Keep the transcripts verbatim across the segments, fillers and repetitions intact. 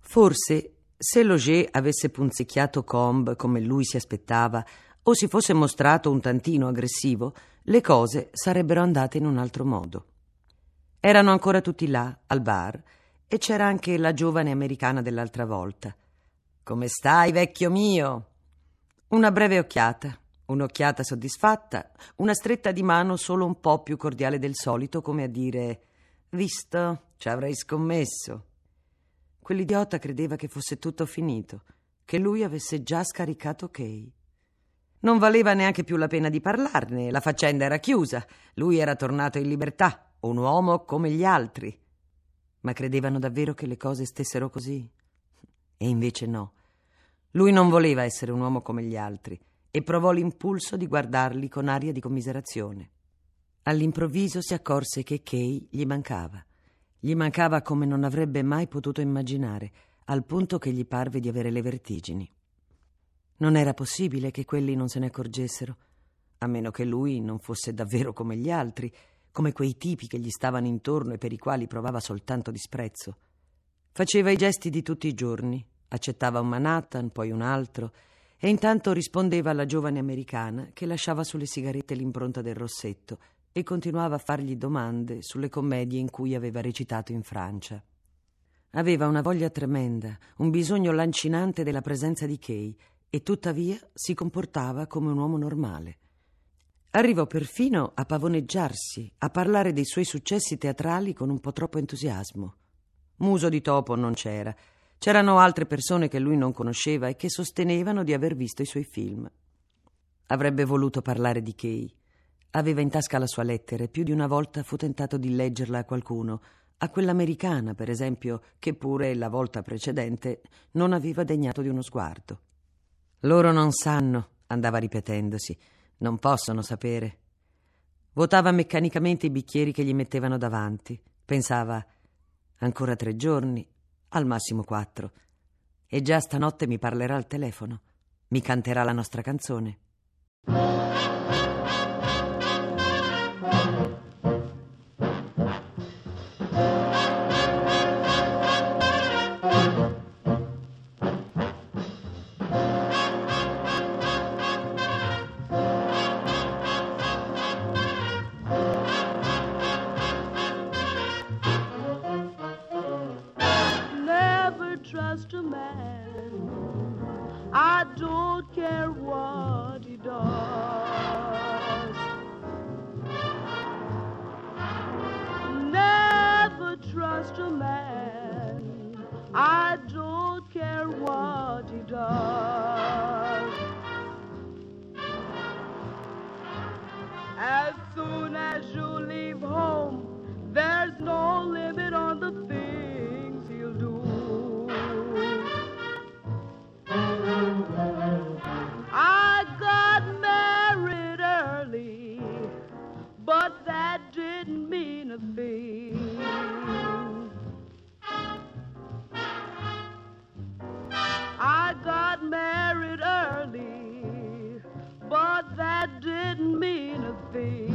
Forse, se Lauger avesse punzecchiato Combes come lui si aspettava, o si fosse mostrato un tantino aggressivo, le cose sarebbero andate in un altro modo. Erano ancora tutti là, al bar, e c'era anche la giovane americana dell'altra volta. «Come stai, vecchio mio?» Una breve occhiata, un'occhiata soddisfatta, una stretta di mano solo un po' più cordiale del solito, come a dire: «Visto, ci avrei scommesso». Quell'idiota credeva che fosse tutto finito, che lui avesse già scaricato Kay. Non valeva neanche più la pena di parlarne, la faccenda era chiusa, lui era tornato in libertà, un uomo come gli altri. Ma credevano davvero che le cose stessero così? E invece no. Lui non voleva essere un uomo come gli altri e provò l'impulso di guardarli con aria di commiserazione. All'improvviso si accorse che Kay gli mancava. Gli mancava come non avrebbe mai potuto immaginare, al punto che gli parve di avere le vertigini. Non era possibile che quelli non se ne accorgessero, a meno che lui non fosse davvero come gli altri, come quei tipi che gli stavano intorno e per i quali provava soltanto disprezzo. Faceva i gesti di tutti i giorni, accettava un Manhattan, poi un altro, e intanto rispondeva alla giovane americana che lasciava sulle sigarette l'impronta del rossetto e continuava a fargli domande sulle commedie in cui aveva recitato in Francia. Aveva una voglia tremenda, un bisogno lancinante della presenza di Kay, e tuttavia si comportava come un uomo normale. Arrivò perfino a pavoneggiarsi, a parlare dei suoi successi teatrali con un po' troppo entusiasmo. Muso di topo non c'era. C'erano altre persone che lui non conosceva e che sostenevano di aver visto i suoi film. Avrebbe voluto parlare di Kay. Aveva in tasca la sua lettera e più di una volta fu tentato di leggerla a qualcuno, a quell'americana, per esempio, che pure la volta precedente non aveva degnato di uno sguardo. «Loro non sanno», andava ripetendosi, «non possono sapere». Votava meccanicamente i bicchieri che gli mettevano davanti. Pensava: ancora tre giorni, al massimo quattro, e già stanotte mi parlerà al telefono, mi canterà la nostra canzone. Trust a man, I don't care what he does. Never trust a man, I don't care what he does. As soon as you leave home, there's no limit on the things he'll do. I got married early, but that didn't mean a thing. I got married early, but that didn't mean a thing.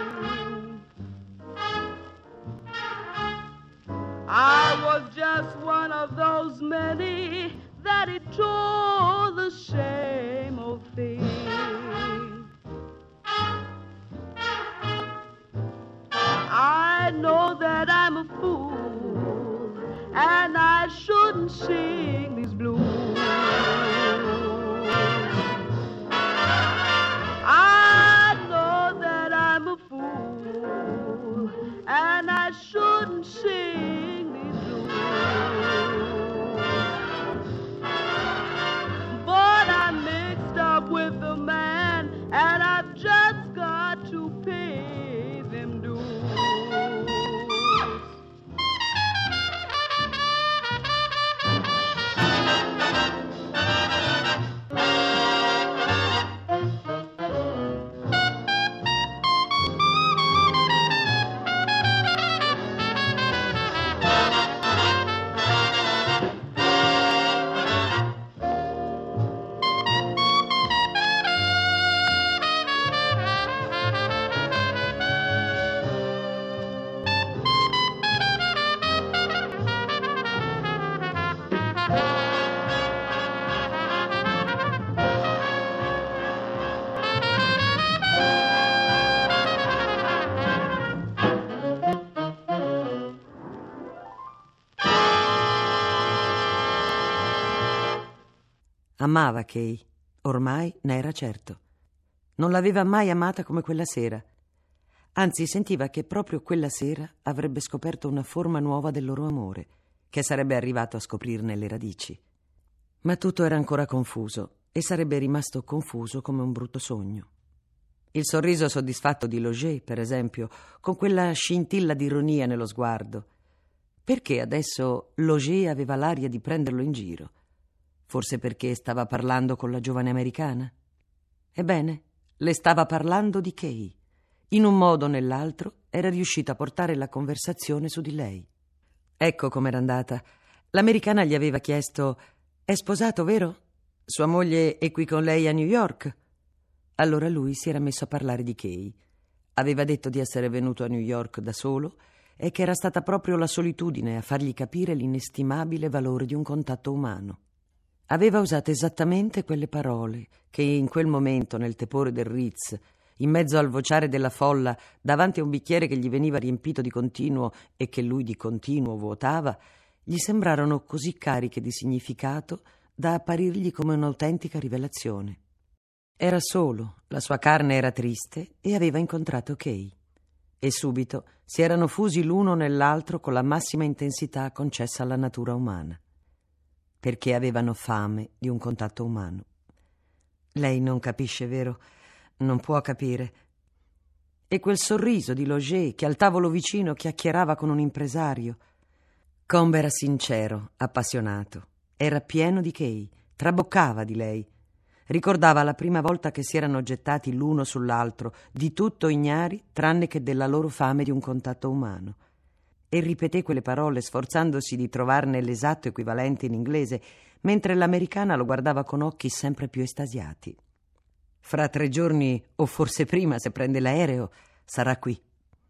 I was just one of those many that he told the same old thing. I know that I'm a fool and I shouldn't sing these blues. I know that I'm a fool and I shouldn't sing these blues. But I'm mixed up with the man and I've just got to pay them dues. Amava Kay, ormai ne era certo. Non l'aveva mai amata come quella sera. Anzi, sentiva che proprio quella sera avrebbe scoperto una forma nuova del loro amore, che sarebbe arrivato a scoprirne le radici. Ma tutto era ancora confuso e sarebbe rimasto confuso come un brutto sogno. Il sorriso soddisfatto di Lauger, per esempio, con quella scintilla di ironia nello sguardo. Perché adesso Lauger aveva l'aria di prenderlo in giro? Forse perché stava parlando con la giovane americana? Ebbene, le stava parlando di Kay. In un modo o nell'altro era riuscito a portare la conversazione su di lei. Ecco com'era andata. L'americana gli aveva chiesto: «È sposato, vero? Sua moglie è qui con lei a New York?» Allora lui si era messo a parlare di Kay. Aveva detto di essere venuto a New York da solo e che era stata proprio la solitudine a fargli capire l'inestimabile valore di un contatto umano. Aveva usato esattamente quelle parole che in quel momento, nel tepore del Ritz, in mezzo al vociare della folla, davanti a un bicchiere che gli veniva riempito di continuo e che lui di continuo vuotava, gli sembrarono così cariche di significato da apparirgli come un'autentica rivelazione. Era solo, la sua carne era triste e aveva incontrato Kay. E subito si erano fusi l'uno nell'altro con la massima intensità concessa alla natura umana. Perché avevano fame di un contatto umano. Lei non capisce, vero? Non può capire. E quel sorriso di Lauger che al tavolo vicino chiacchierava con un impresario. Combs era sincero, appassionato. Era pieno di Kay, traboccava di lei. Ricordava la prima volta che si erano gettati l'uno sull'altro, di tutto ignari tranne che della loro fame di un contatto umano. E ripeté quelle parole sforzandosi di trovarne l'esatto equivalente in inglese, mentre l'americana lo guardava con occhi sempre più estasiati. Fra tre giorni, o forse prima, se prende l'aereo, sarà qui.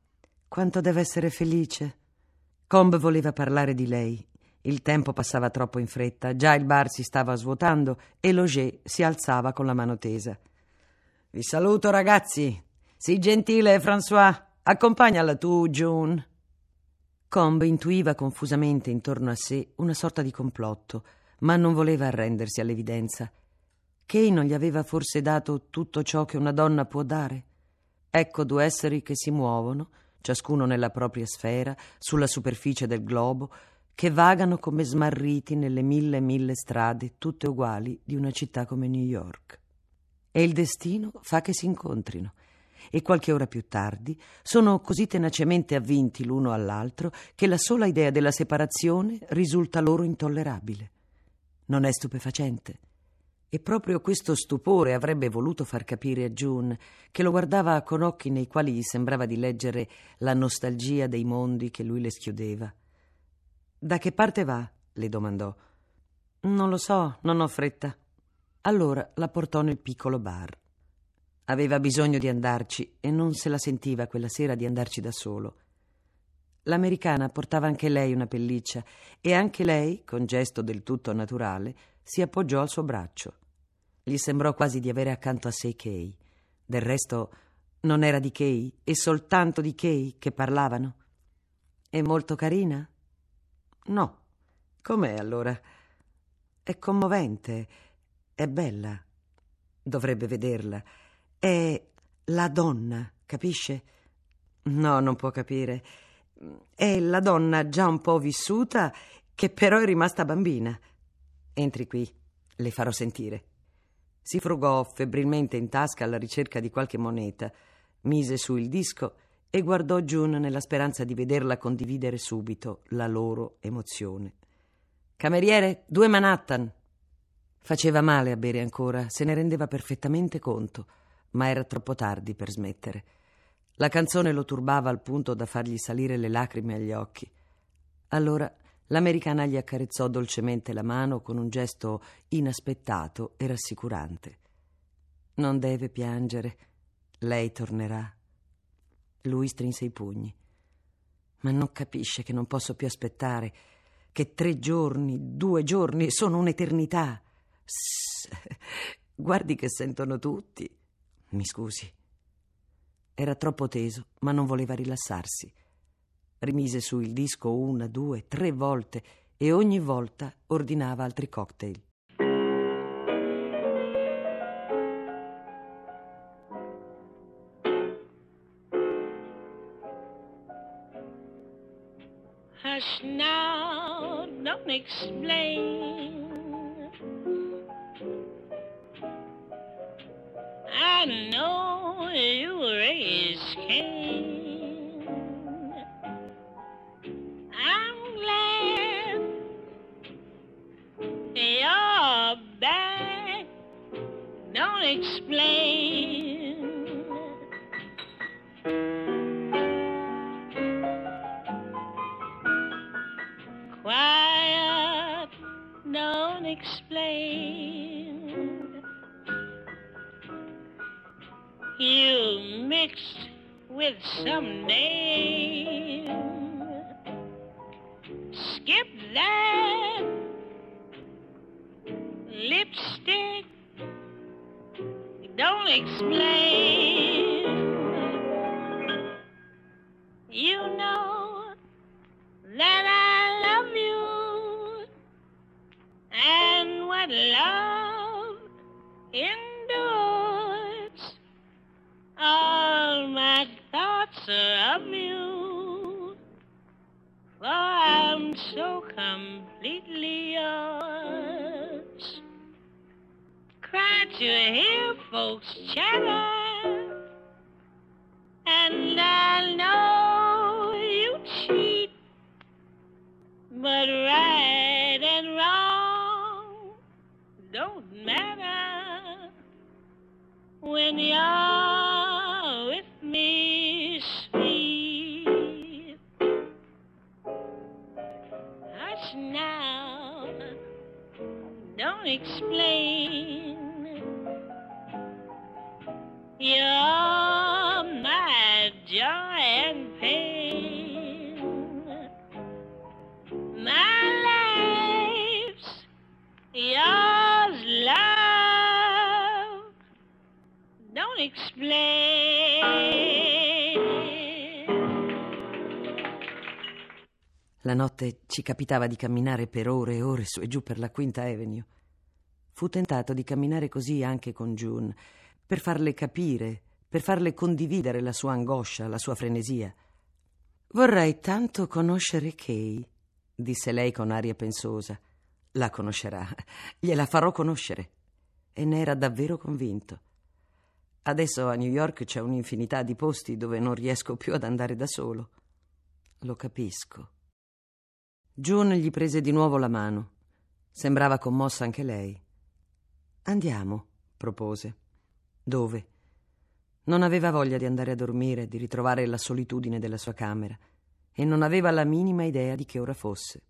Quanto deve essere felice. Combs voleva parlare di lei. Il tempo passava troppo in fretta, già il bar si stava svuotando e Lauger si alzava con la mano tesa. «Vi saluto, ragazzi. Sii gentile, François. Accompagnala tu, June». Combs intuiva confusamente intorno a sé una sorta di complotto, ma non voleva arrendersi all'evidenza. Kay non gli aveva forse dato tutto ciò che una donna può dare? Ecco due esseri che si muovono, ciascuno nella propria sfera, sulla superficie del globo, che vagano come smarriti nelle mille e mille strade, tutte uguali, di una città come New York. E il destino fa che si incontrino. E qualche ora più tardi sono così tenacemente avvinti l'uno all'altro che la sola idea della separazione risulta loro intollerabile. Non è stupefacente? E proprio questo stupore avrebbe voluto far capire a June, che lo guardava con occhi nei quali gli sembrava di leggere la nostalgia dei mondi che lui le schiudeva. «Da che parte va?» le domandò. «Non lo so, non ho fretta». Allora la portò nel piccolo bar. Aveva bisogno di andarci e non se la sentiva quella sera di andarci da solo. L'americana portava anche lei una pelliccia e anche lei, con gesto del tutto naturale, si appoggiò al suo braccio. Gli sembrò quasi di avere accanto a sé Kay. Del resto non era di Kay e soltanto di Kay che parlavano. «È molto carina?» «No». «Com'è allora?» «È commovente, è bella. Dovrebbe vederla. È la donna, capisce?» «No, non può capire. È la donna già un po' vissuta che però è rimasta bambina. Entri qui, le farò sentire». Si frugò febbrilmente in tasca alla ricerca di qualche moneta, mise su il disco e guardò June nella speranza di vederla condividere subito la loro emozione. «Cameriere, due Manhattan». Faceva male a bere ancora, se ne rendeva perfettamente conto, ma era troppo tardi per smettere. La canzone lo turbava al punto da fargli salire le lacrime agli occhi. Allora l'americana gli accarezzò dolcemente la mano con un gesto inaspettato e rassicurante. «Non deve piangere, lei tornerà». Lui strinse i pugni. «Ma non capisce che non posso più aspettare, che tre giorni, due giorni sono un'eternità. Sss, guardi che sentono tutti. Mi scusi». Era troppo teso, ma non voleva rilassarsi. Rimise su il disco una, due, tre volte e ogni volta ordinava altri cocktail. don't explain. I know you raised Cain. I'm glad you're back. Don't explain. Quiet, don't explain. You mixed with some name. Skip that lipstick. Don't explain. You know that I love you, and what love endures, all my thoughts are of you, for I'm so completely yours. Cry to hear folks chatter, and I know you cheat, but right and wrong don't matter when you're with me, sweet. Hush now, don't explain. You're my joy and pain. My life's yours, love. Don't explain. La notte ci capitava di camminare per ore e ore su e giù per la Quinta Avenue. Fu tentato di camminare così anche con June, per farle capire, per farle condividere la sua angoscia, la sua frenesia. «Vorrei tanto conoscere Kay», disse lei con aria pensosa. «La conoscerà, gliela farò conoscere». E ne era davvero convinto. «Adesso a New York c'è un'infinità di posti dove non riesco più ad andare da solo». «Lo capisco». June gli prese di nuovo la mano. Sembrava commossa anche lei. «Andiamo», propose. «Dove?» Non aveva voglia di andare a dormire, di ritrovare la solitudine della sua camera, e non aveva la minima idea di che ora fosse.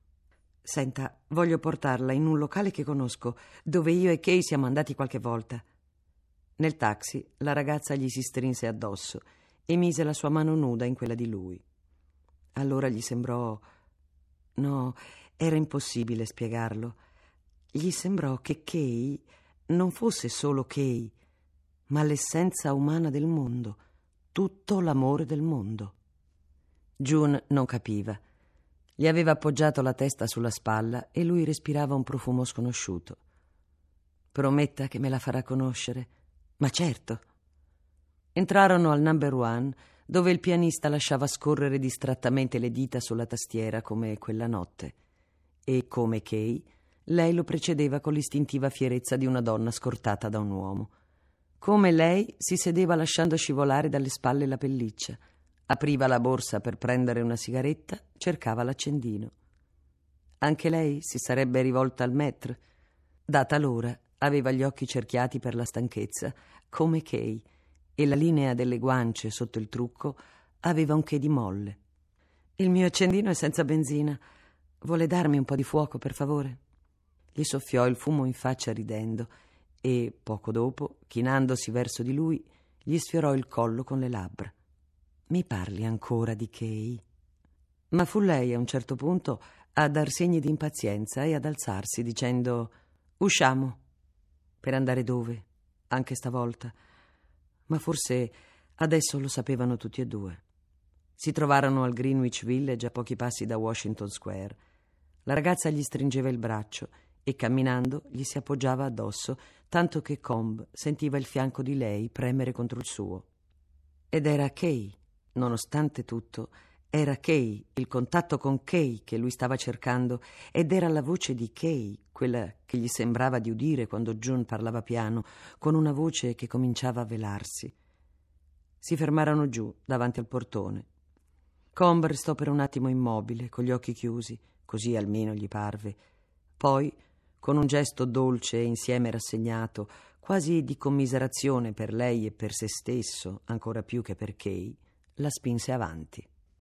«Senta, voglio portarla in un locale che conosco, dove io e Kay siamo andati qualche volta». Nel taxi la ragazza gli si strinse addosso e mise la sua mano nuda in quella di lui. Allora gli sembrò... No, era impossibile spiegarlo. Gli sembrò che Kay non fosse solo Kay, ma l'essenza umana del mondo, tutto l'amore del mondo. June non capiva. Gli aveva appoggiato la testa sulla spalla e lui respirava un profumo sconosciuto. «Prometta che me la farà conoscere». «Ma certo». Entrarono al number one, dove il pianista lasciava scorrere distrattamente le dita sulla tastiera come quella notte. E, come Kay, lei lo precedeva con l'istintiva fierezza di una donna scortata da un uomo. Come lei si sedeva lasciando scivolare dalle spalle la pelliccia, apriva la borsa per prendere una sigaretta, cercava l'accendino. Anche lei si sarebbe rivolta al maître. Data l'ora, aveva gli occhi cerchiati per la stanchezza, come Kay, e la linea delle guance sotto il trucco aveva un che di molle. «Il mio accendino è senza benzina. Vuole darmi un po' di fuoco, per favore?» Gli soffiò il fumo in faccia ridendo e, poco dopo, chinandosi verso di lui, gli sfiorò il collo con le labbra. «Mi parli ancora di Kay?» Ma fu lei, a un certo punto, a dar segni di impazienza e ad alzarsi, dicendo «Usciamo». Per andare dove? Anche stavolta. Ma forse adesso lo sapevano tutti e due. Si trovarono al Greenwich Village, a pochi passi da Washington Square. La ragazza gli stringeva il braccio e, camminando, gli si appoggiava addosso, tanto che Combe sentiva il fianco di lei premere contro il suo. Ed era Kay, nonostante tutto, Era Kay, il contatto con Kay che lui stava cercando, ed era la voce di Kay, quella che gli sembrava di udire quando June parlava piano, con una voce che cominciava a velarsi. Si fermarono giù, davanti al portone. Comb restò per un attimo immobile, con gli occhi chiusi, così almeno gli parve. Poi, con un gesto dolce e insieme rassegnato, quasi di commiserazione per lei e per se stesso, ancora più che per Kay, la spinse avanti.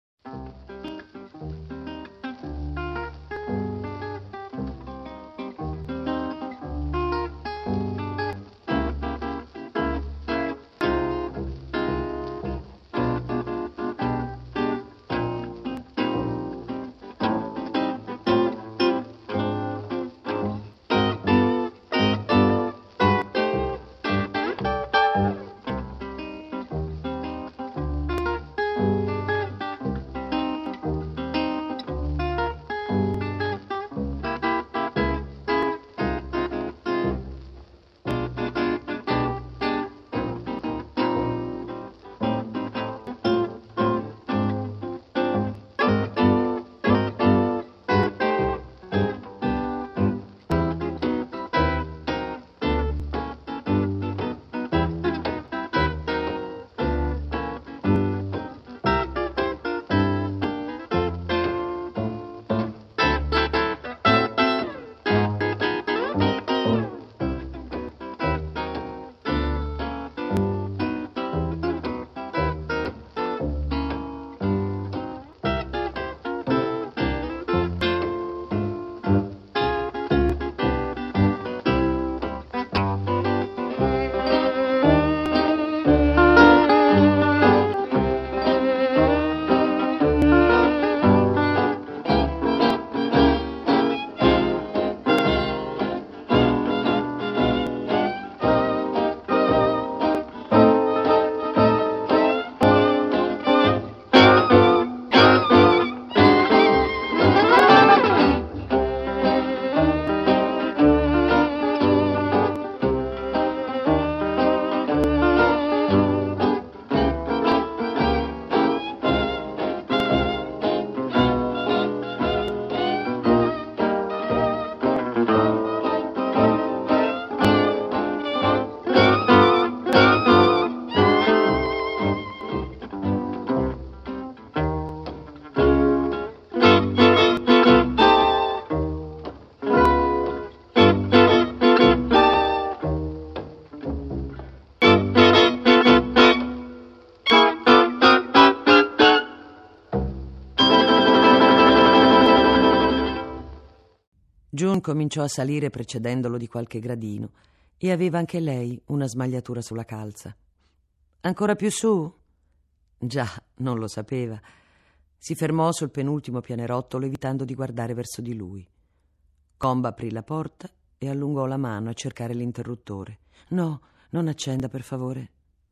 June cominciò a salire precedendolo di qualche gradino e aveva anche lei una smagliatura sulla calza. Ancora più su? Già, non lo sapeva. Si fermò sul penultimo pianerottolo evitando di guardare verso di lui. Comb aprì la porta e allungò la mano a cercare l'interruttore. No, non accenda, per favore.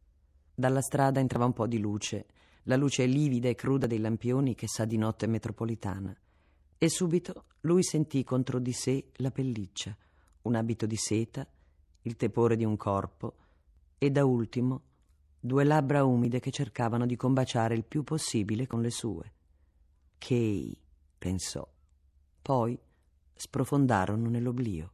Dalla strada entrava un po' di luce, la luce livida e cruda dei lampioni che sa di notte metropolitana. E subito lui sentì contro di sé la pelliccia, un abito di seta, il tepore di un corpo e da ultimo due labbra umide che cercavano di combaciare il più possibile con le sue. Kay, pensò. Poi sprofondarono nell'oblio.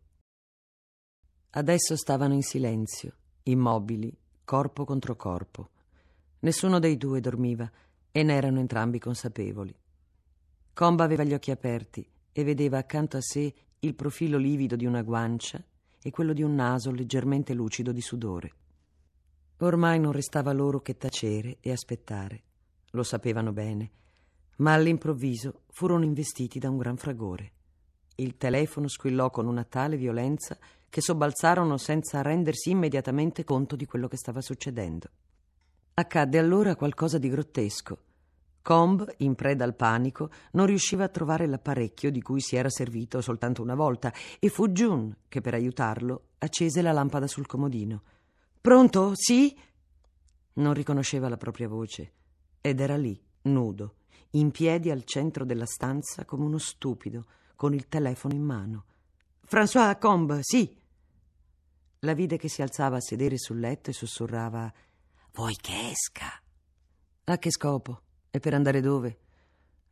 Adesso stavano in silenzio, immobili, corpo contro corpo. Nessuno dei due dormiva e ne erano entrambi consapevoli. Comb aveva gli occhi aperti e vedeva accanto a sé il profilo livido di una guancia e quello di un naso leggermente lucido di sudore. Ormai non restava loro che tacere e aspettare. Lo sapevano bene, ma all'improvviso furono investiti da un gran fragore. Il telefono squillò con una tale violenza che sobbalzarono senza rendersi immediatamente conto di quello che stava succedendo. Accadde allora qualcosa di grottesco. Comb, in preda al panico, non riusciva a trovare l'apparecchio di cui si era servito soltanto una volta e fu June che, per aiutarlo, accese la lampada sul comodino. «Pronto? Sì?» Non riconosceva la propria voce ed era lì, nudo, in piedi al centro della stanza come uno stupido, con il telefono in mano. «François Comb, sì!» La vide che si alzava a sedere sul letto e sussurrava: «Vuoi che esca?» «A che scopo? E per andare dove?»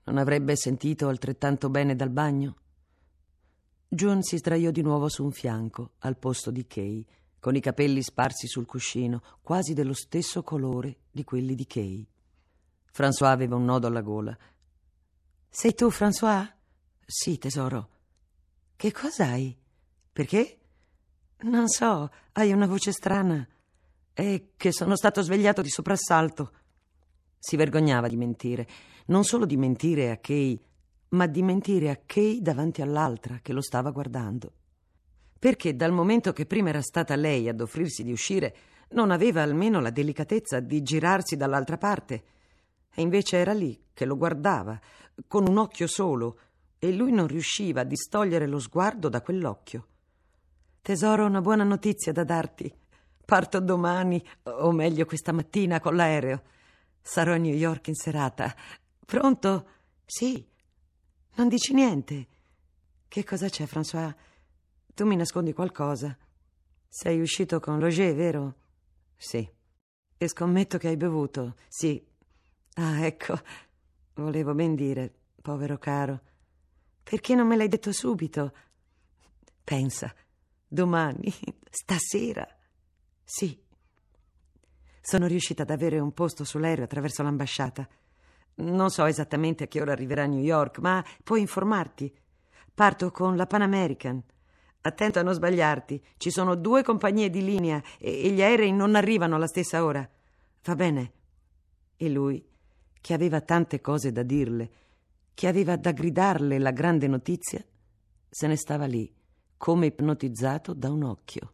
Non avrebbe sentito altrettanto bene dal bagno? June si sdraiò di nuovo su un fianco, al posto di Kay, con i capelli sparsi sul cuscino, quasi dello stesso colore di quelli di Kay. François aveva un nodo alla gola. «Sei tu, François?» «Sì, tesoro». «Che cos'hai?» «Perché?» «Non so, hai una voce strana». «È che sono stato svegliato di soprassalto». Si vergognava di mentire, non solo di mentire a Kay, ma di mentire a Kay davanti all'altra che lo stava guardando. Perché dal momento che prima era stata lei ad offrirsi di uscire, non aveva almeno la delicatezza di girarsi dall'altra parte. E invece era lì che lo guardava, con un occhio solo, e lui non riusciva a distogliere lo sguardo da quell'occhio. «Tesoro, una buona notizia da darti. Parto domani, o meglio questa mattina, con l'aereo. Sarò a New York in serata. Pronto?» «Sì». «Non dici niente?» «Che cosa c'è, François? Tu mi nascondi qualcosa. Sei uscito con Roger, vero?» «Sì». «E scommetto che hai bevuto?» «Sì». «Ah, ecco. Volevo ben dire, povero caro. Perché non me l'hai detto subito?» «Pensa, domani, stasera». «Sì». «Sono riuscita ad avere un posto sull'aereo attraverso l'ambasciata. Non so esattamente a che ora arriverà a New York, ma puoi informarti. Parto con la Pan American. Attento a non sbagliarti. Ci sono due compagnie di linea e, e gli aerei non arrivano alla stessa ora. Va bene?» E lui, che aveva tante cose da dirle, che aveva da gridarle la grande notizia, se ne stava lì, come ipnotizzato da un occhio.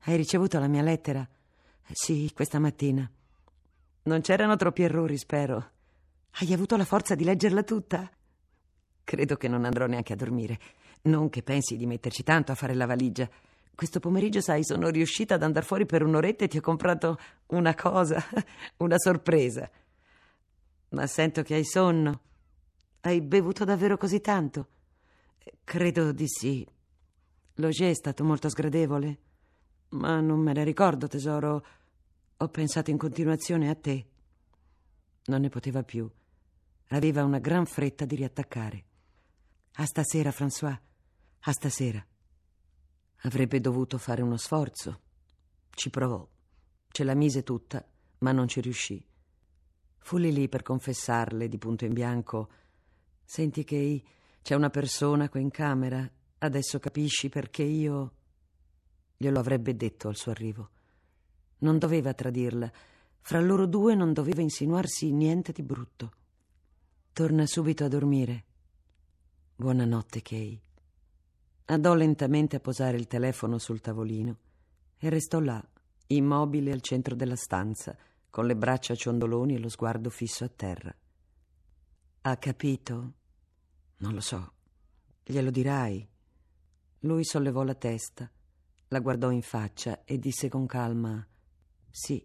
Hai ricevuto la mia lettera? Sì, questa mattina. Non c'erano troppi errori, spero. Hai avuto la forza di leggerla tutta? Credo che non andrò neanche a dormire. Non che pensi di metterci tanto a fare la valigia. Questo pomeriggio, sai, sono riuscita ad andare fuori per un'oretta e ti ho comprato una cosa, una sorpresa. Ma sento che hai sonno. Hai bevuto davvero così tanto? Credo di sì. L'Auger è stato molto sgradevole. Ma non me ne ricordo, tesoro. Ho pensato in continuazione a te. Non ne poteva più. Aveva una gran fretta di riattaccare. A stasera, François. A stasera. Avrebbe dovuto fare uno sforzo. Ci provò. Ce la mise tutta, ma non ci riuscì. Fu lì lì per confessarle di punto in bianco: senti che c'è una persona qua in camera. Adesso capisci perché io... Glielo avrebbe detto al suo arrivo. Non doveva tradirla. Fra loro due non doveva insinuarsi niente di brutto. Torna subito a dormire. Buonanotte, Kay. Andò lentamente a posare il telefono sul tavolino e restò là, immobile al centro della stanza, con le braccia ciondoloni e lo sguardo fisso a terra. Ha capito? Non lo so. Glielo dirai? Lui sollevò la testa, la guardò in faccia e disse con calma: sì.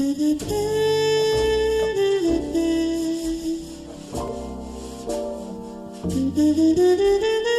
Thank you.